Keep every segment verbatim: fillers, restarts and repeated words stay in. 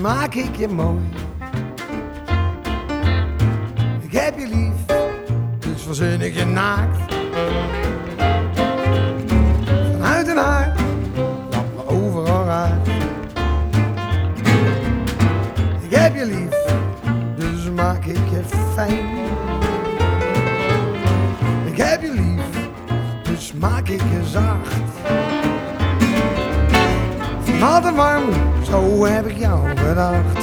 maak ik je mooi. Ik heb je lief, dus verzin ik je naakt. Vanuit een haar, dat me overal raakt. Ik heb je lief, dus maak ik je fijn. Ik heb je lief, dus maak ik je zacht. Van hart en warm, zo heb ik jou bedacht.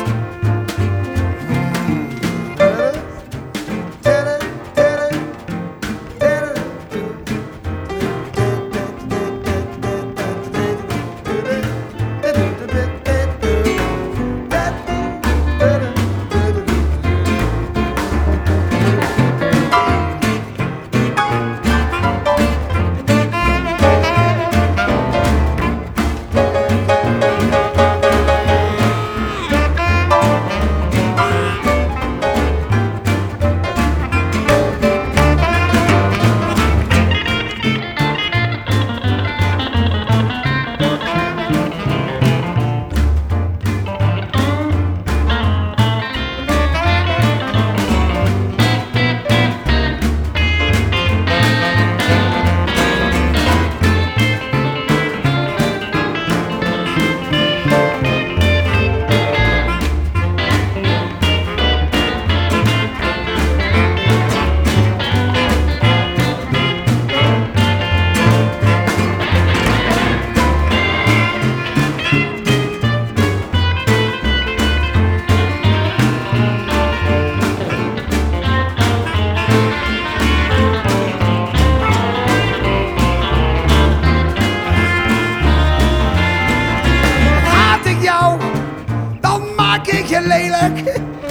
Ik je lelijk.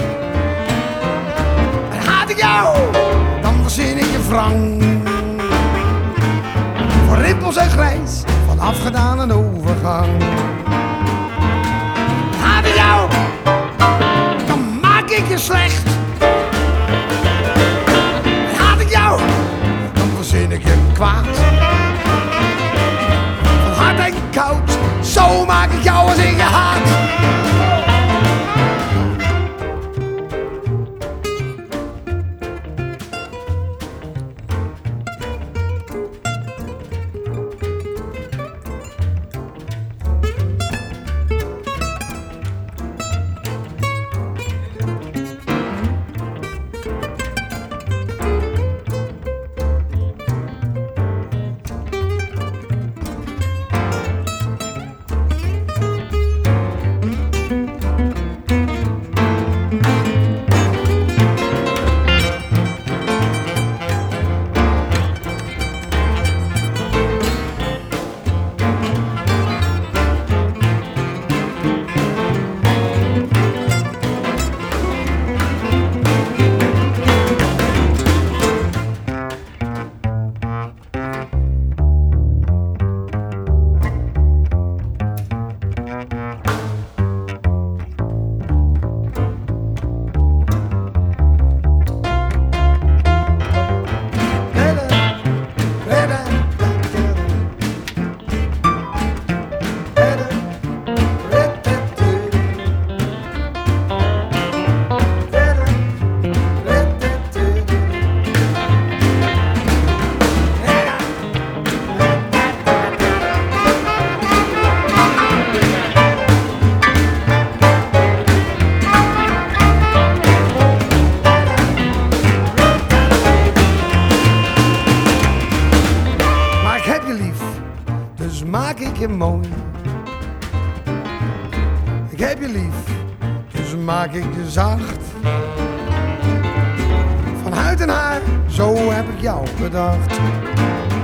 En haat ik jou, dan verzin ik je wrang. Voor rimpels en grijs, van afgedaan een overgang. En haat ik jou, dan maak ik je slecht. En haat ik jou, dan verzin ik je kwaad. Van hard en koud, zo maak ik jou als ik je haat. Dus maak ik je mooi. Ik heb je lief, dus maak ik je zacht. Van huid en haar, zo heb ik jou bedacht.